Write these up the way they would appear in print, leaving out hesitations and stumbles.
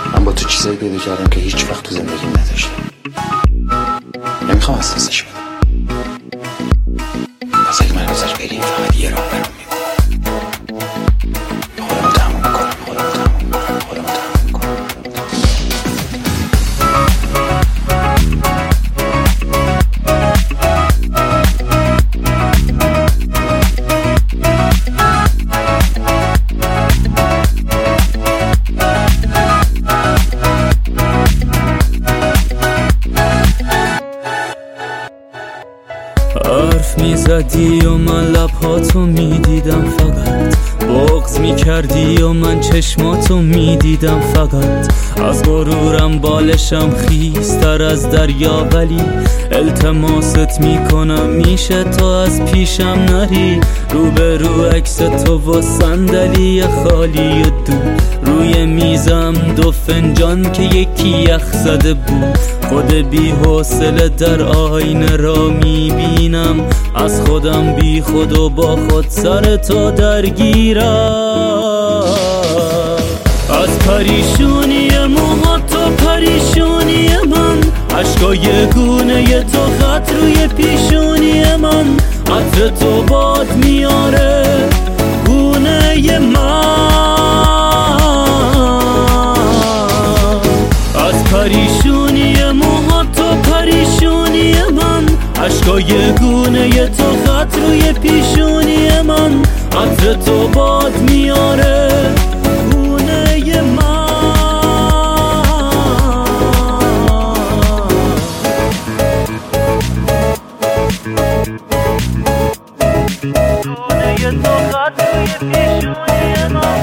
من با تو چیزایی پیدا کردم که هیچ وقت تو زندگیم نداشتم. نمیخوام اساسش بدم. پس اگه من ازش بریم فقط یه راه برام میمونه. خودمو تموم کنم. حرف میزدی و من لبهاتو میدیدم، فقط بغض میکردی و من چشماتو میدیدم، فقط از غرورم بالشم خیستر از دریا، ولی التماست میکنم میشه تو از پیشم نری. رو به رو عکس تو و صندلی خالی دور، روی میزم 2 فنجان که یکی یخ زده بود. خود بی حوصله در آینه را میبینم، از خودم بی خود و با خود سر تو درگیرم. از پریشونی موهات و پریشونی من، عشقای گونه تو خط روی پیشونی من، عطر تو باد میاره گونه من. از پریشونی موهات و پریشونی من، عشقای گونه تو خط روی پیشونی من، عطر تو باد میاره گونه من. گونه تو خط روی پیشونی من.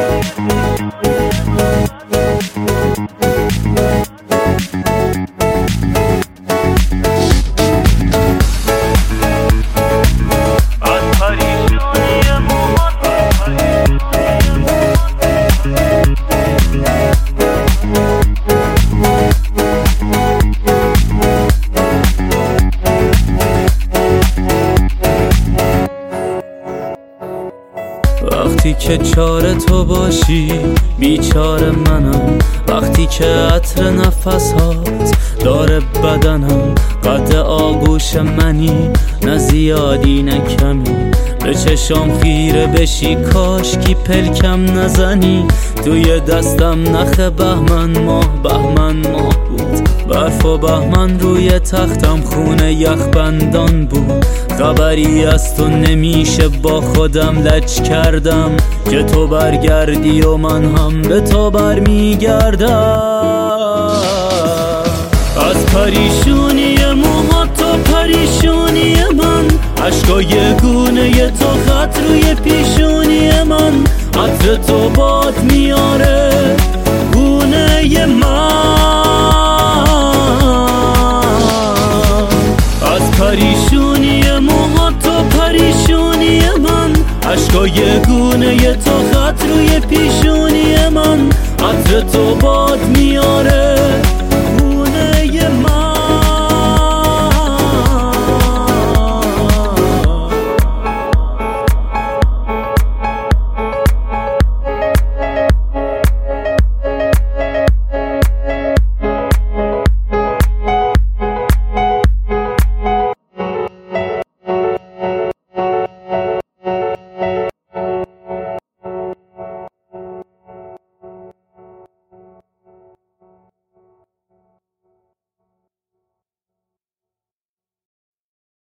وقتی که چاره تو باشی بیچاره منم، وقتی که عطر نفسات داره بدنم، قد آغوش منی نه زیادی نه کمی، به چشام خیره بشی کاشکی پلکم نزنی. توی دستم نخ بهمن ماه بود، برف و بهمن روی تختم خونه یخبندان بود. خبری از تو نمیشه با خودم لج کردم، که تو برگردی و من هم به تو برمیگردم. از پریشونی موهات و پریشونی من، عشقای گونه تو خط روی پیشونی من، عطر تو باد میاره گونه من. از پریشونی موهات و پریشونی من، عشقای گونه تو خط روی پیشونی من، عطر تو باد